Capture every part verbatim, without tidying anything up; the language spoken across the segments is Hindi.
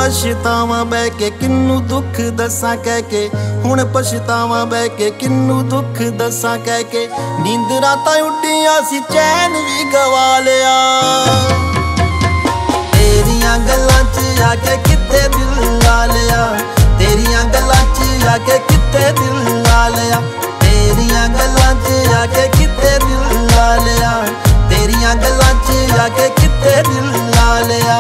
पछतावा बह के किन्नू दुख दसा कह के, हुण पछतावा बह के किन्नू दुख दसा कह के। नींदरां तां उड्डियां सी चैन भी गवा लिया, तेरियां गल्लां च आके किते दिल ला लिया, तेरियां गल्लां च आके किते दिल ला लिया, तेरियां गल्लां च आके किते दिल ला लिया, तेरियां गल्लां च आके किते दिल ला लिया।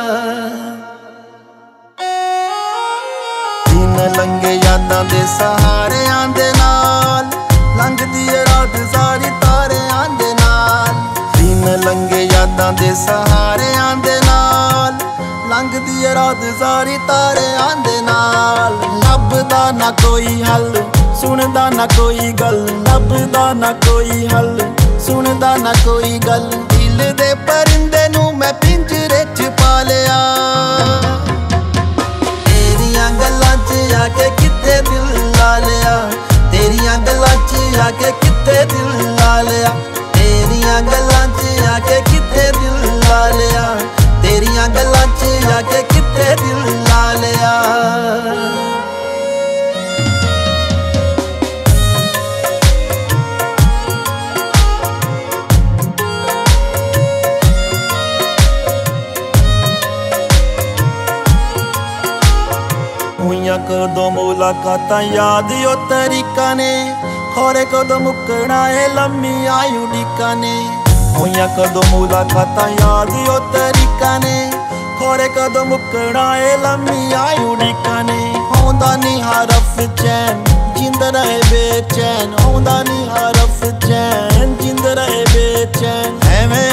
दिन लंघे यादां दे सहारियां दे नाल, लंघदी ए रात सारी तारियां दे नाल। दिन लंघे यादां दे सहारियां दे नाल, लंघदी ए रात सारी तारियां दे नाल। लभदा ना कोई हल, सुनदा ना कोई गल, लभदा ना कोई हल, सुनदा ना कोई गल। दिल दे परिंदे नू मैं पिंजरे च पा लिया, तेरियां गल्लां च आके किते दिल ला लिया, तेरियां गल्लां च आके किते दिल ला लिया, तेरियां गल्लां च आके किते दिल ला लिया, तेरियां गल्लां च आके किते दिल ला लिया। कदों मुलाकातां याद ओ तरीका ने, खौरे कदों मुकना ए लम्मी आयु डिका ने। होइयां कदों मुलाकातां याद ओ तरीका ने, खौरे कदों मुकना ए लम्मी आयु डिका ने। औंदा नी हरफ चैन जिंद रहे बेचैन, औंदा नी हरफ चैन जिंद रहे बेचैन। ऐवें